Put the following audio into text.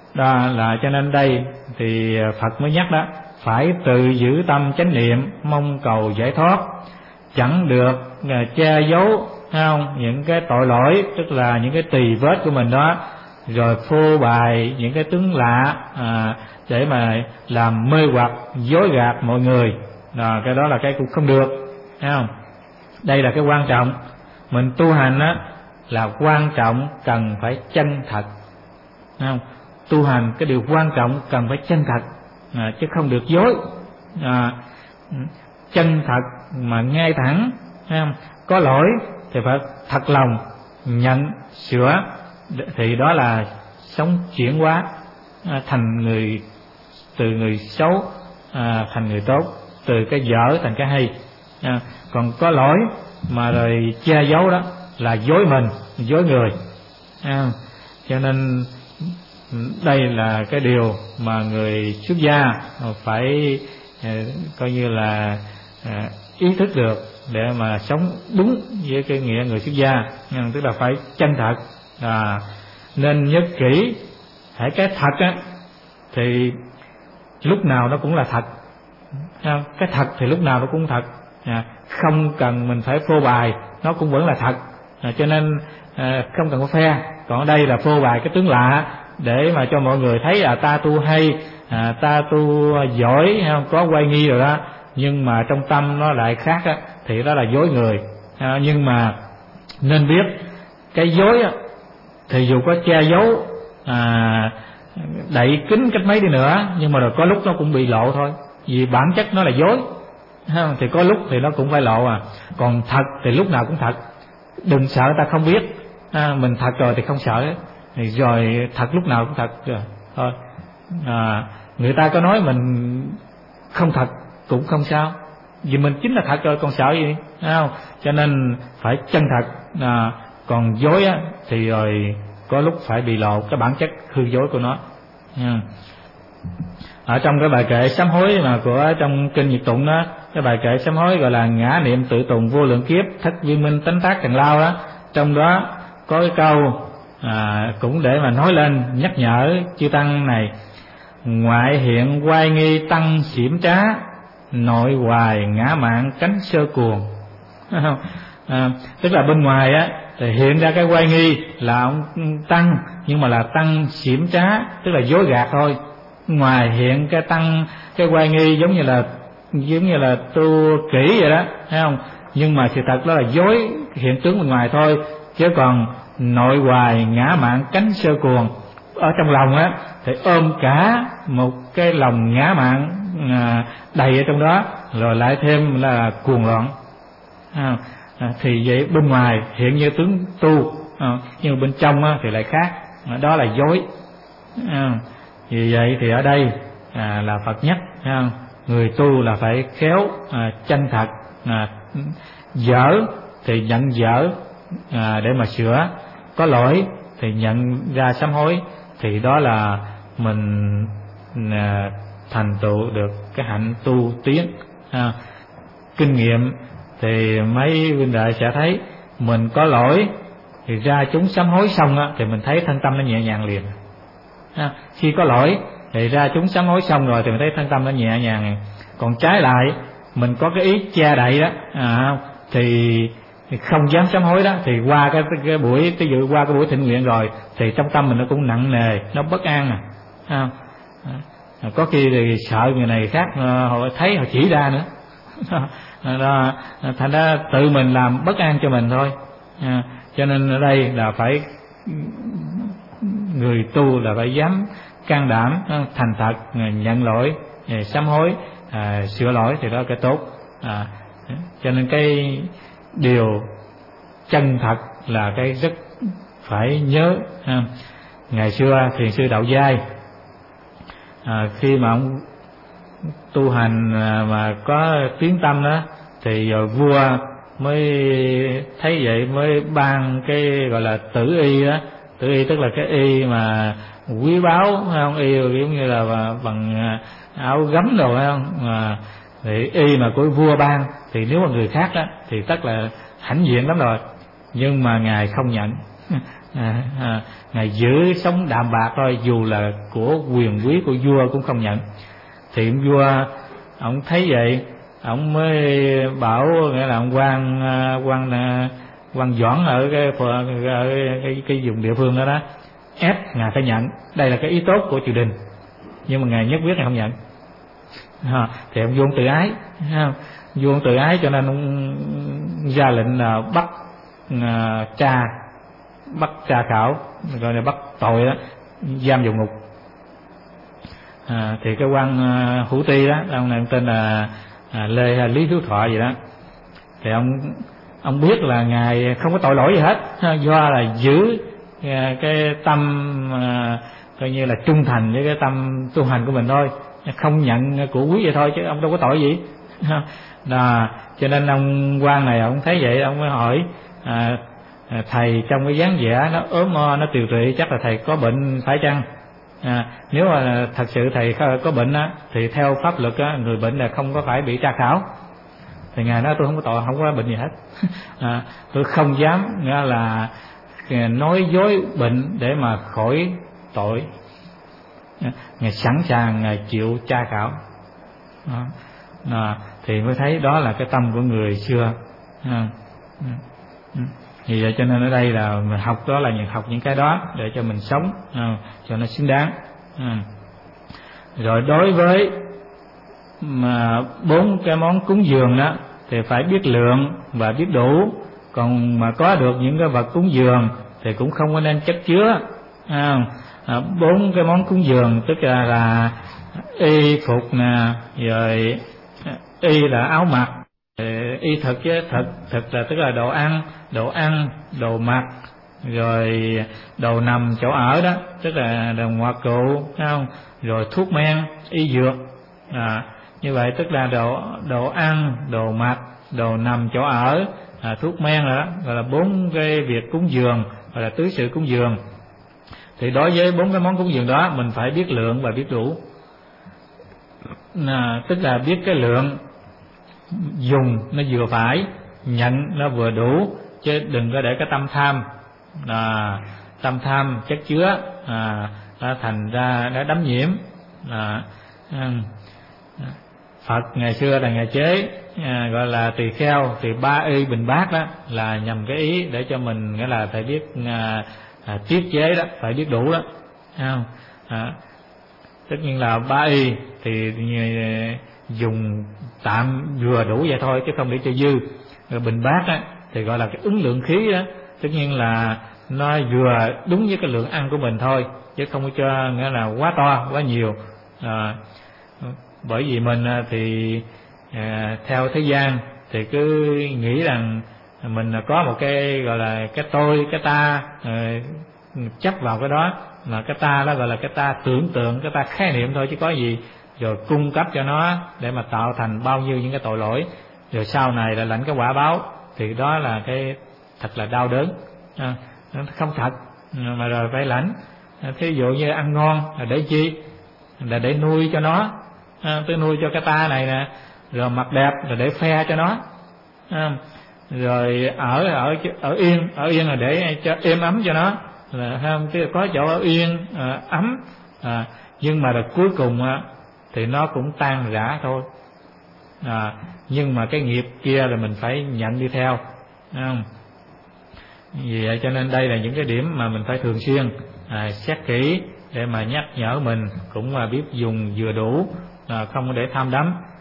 Đó là cho nên đây thì Phật mới nhắc đó, phải tự giữ tâm chánh niệm mong cầu giải thoát, chẳng được che giấu, thấy không, những cái tội lỗi, tức là những cái tỳ vết của mình đó, rồi phô bày những cái tướng lạ để mà làm mê hoặc dối gạt mọi người. Cái đó là cái cũng không được, thấy không? Đây là cái quan trọng. Mình tu hành á là quan trọng cần phải chân thật, thấy không? Tu hành cái điều quan trọng cần phải chân thật, chứ không được dối. Chân thật mà ngay thẳng, thấy không? Có lỗi thì phải thật lòng nhận sửa, thì đó là sống chuyển hóa thành người, từ người xấu thành người tốt, từ cái dở thành cái hay. Còn có lỗi mà rồi che giấu đó là dối mình, dối người. Cho nên đây là cái điều mà người xuất gia phải coi như là ý thức được để mà sống đúng với cái nghĩa người xuất gia, tức là phải chân thật. Nên nhớ kỹ, hãy cái thật á thì lúc nào nó cũng là thật, cái thật thì lúc nào nó cũng thật, không cần mình phải phô bày, nó cũng vẫn là thật. Cho nên không cần có phe. Còn ở đây là phô bày cái tướng lạ để mà cho mọi người thấy ta tu hay, ta tu giỏi, có oai nghi rồi đó, nhưng mà trong tâm nó lại khác á, thì đó là dối người. Nhưng mà nên biết cái dối á thì dù có che giấu đậy kín cách mấy đi nữa, nhưng mà rồi có lúc nó cũng bị lộ thôi, vì bản chất nó là dối, thì có lúc thì nó cũng phải lộ. Còn thật thì lúc nào cũng thật. Đừng sợ ta không biết, mình thật rồi thì không sợ, thì rồi thật lúc nào cũng thật rồi thôi. Người ta có nói mình không thật cũng không sao, vì mình chính là thật rồi, còn sợ gì, không? Cho nên phải chân thật. Còn dối á thì rồi có lúc phải bị lộ cái bản chất hư dối của nó. Ở trong cái bài kệ sám hối mà của trong kinh Nhật Tụng đó, cái bài kệ sám hối gọi là ngã niệm tự tùng vô lượng kiếp, thất viên minh tánh tác trần lao đó, trong đó có cái câu cũng để mà nói lên nhắc nhở chư tăng này: ngoại hiện oai nghi tăng xiểm trá, nội hoài ngã mạn cánh sơ cuồng. Tức là bên ngoài á thì hiện ra cái oai nghi là ông tăng, nhưng mà là tăng xiểm trá, tức là dối gạt thôi. Ngoài hiện cái tăng cái oai nghi giống như là tu kỹ vậy đó, thấy không? Nhưng mà sự thật đó là dối hiện tướng bên ngoài thôi, chứ còn nội hoài ngã mạn cánh sơ cuồng. Ở trong lòng á thì ôm cả một cái lòng ngã mạn đầy ở trong đó, rồi lại thêm là cuồng loạn. Thì vậy bên ngoài hiện như tướng tu, nhưng mà bên trong á thì lại khác, đó là dối. Vì vậy thì ở đây là Phật nhắc người tu là phải khéo, chân thật, dở thì nhận dở để mà sửa, có lỗi thì nhận ra sám hối, thì đó là mình thành tựu được cái hạnh tu tiến. Kinh nghiệm thì mấy huynh đệ sẽ thấy mình có lỗi thì ra chúng sám hối xong á, thì mình thấy thân tâm nó nhẹ nhàng liền. Khi có lỗi thì ra chúng sám hối xong rồi thì mình thấy thân tâm nó nhẹ nhàng. Còn trái lại mình có cái ý che đậy đó, thì không dám sám hối đó, thì qua cái buổi ví dụ qua cái buổi thịnh nguyện rồi thì trong tâm mình nó cũng nặng nề, nó bất an. Có khi thì sợ người này khác họ thấy họ chỉ ra nữa. Đó, thành ra tự mình làm bất an cho mình thôi. Cho nên ở đây là phải người tu là phải dám can đảm, thành thật, nhận lỗi, sám hối, sửa lỗi, thì đó là cái tốt. Cho nên cái điều chân thật là cái rất phải nhớ. Ngày xưa thiền sư Đạo Giai, khi mà ông tu hành mà có tiếng tâm đó, thì vua mới thấy vậy mới ban cái gọi là tử y đó. Tử y tức là cái y mà quý báu, phải không? Y giống như là bằng áo gấm đồ, phải không? Thì y mà của vua ban thì nếu mà người khác đó thì tất là hãnh diện lắm rồi, nhưng mà ngài không nhận. Ngài giữ sống đạm bạc thôi, dù là của quyền quý của vua cũng không nhận. Thì ông vua ông thấy vậy, ông mới bảo nghĩa là ông quan Doãn ở cái vùng địa phương đó đó, ép ngài phải nhận, đây là cái ý tốt của triều đình, nhưng mà ngài nhất quyết ngài không nhận. Thì ông vua tự ái, vua tự ái cho nên ông ra lệnh là bắt tra khảo, gọi là bắt tội đó, giam vào ngục. Thì cái quan Hữu Tri đó, ông này tên là Lý Hiếu Thọ gì đó, thì ông biết là ngài không có tội lỗi gì hết, do là giữ cái tâm coi như là trung thành với cái tâm tu hành của mình thôi, không nhận của quý vậy thôi, chứ ông đâu có tội gì. Cho nên ông quan này ông thấy vậy, ông mới hỏi thầy trong cái dáng vẻ nó ốm mo, nó tiều tụy, chắc là thầy có bệnh phải chăng? Nếu mà thật sự thầy có bệnh á, thì theo pháp luật á, người bệnh là không có phải bị tra khảo. Thì ngài nói tôi không có tội, không có bệnh gì hết. Tôi không dám nghĩa là nói dối bệnh để mà khỏi tội. Ngài sẵn sàng ngài chịu tra khảo. Thì mới thấy đó là cái tâm của người xưa. Vì vậy cho nên ở đây là mình học đó là học những cái đó để cho mình sống cho nó xứng đáng. Rồi đối với mà 4 cái món cúng dường đó thì phải biết lượng và biết đủ. Còn mà có được những cái vật cúng dường thì cũng không có nên chất chứa. 4 cái món cúng dường tức là y phục nè, rồi y là áo mặc, y thực chứ thực là tức là đồ ăn, đồ mặc, rồi đồ nằm chỗ ở đó, tức là đồ ngoại cụ, phải không? Rồi thuốc men, y dược. Như vậy tức là đồ ăn, đồ mặc, đồ nằm chỗ ở, thuốc men đó, gọi là 4 cái việc cúng dường, gọi là tứ sự cúng dường. Thì đối với 4 cái món cúng dường đó mình phải biết lượng và biết đủ. Tức là biết cái lượng dùng nó vừa phải, nhận nó vừa đủ, chứ đừng có để cái tâm tham chất chứa nó thành ra nó đắm nhiễm. Phật ngày xưa là ngày chế gọi là tỳ kheo, thì 3 y bình bát đó là nhằm cái ý để cho mình nghĩa là phải biết tiết chế đó, phải biết đủ đó, tất nhiên là 3 y thì dùng tạm vừa đủ vậy thôi, chứ không để cho dư. Rồi bình bát á thì gọi là cái ứng lượng khí đó, tất nhiên là nó vừa đúng với cái lượng ăn của mình thôi, chứ không có cho nghĩa là quá to quá nhiều. Bởi vì mình thì theo thế gian thì cứ nghĩ rằng mình có một cái gọi là cái tôi, cái ta, chấp vào cái đó, mà cái ta đó gọi là cái ta tưởng tượng, cái ta khái niệm thôi chứ có gì, rồi cung cấp cho nó để mà tạo thành bao nhiêu những cái tội lỗi, rồi sau này là lãnh cái quả báo, thì đó là cái thật là đau đớn, nó không thật mà rồi phải lãnh. Thí dụ như ăn ngon là để chi? Là để nuôi cho nó, tôi nuôi cho cái ta này nè. Rồi mặc đẹp là để phe cho nó, rồi ở yên là để cho êm ấm cho nó, là không, tức là có chỗ ở yên ấm, nhưng mà là cuối cùng thì nó cũng tan rã thôi. Nhưng mà cái nghiệp kia là mình phải nhận đi theo, không? Vì vậy cho nên đây là những cái điểm mà mình phải thường xuyên xét kỹ để mà nhắc nhở mình, cũng là biết dùng vừa đủ, không để tham đắm.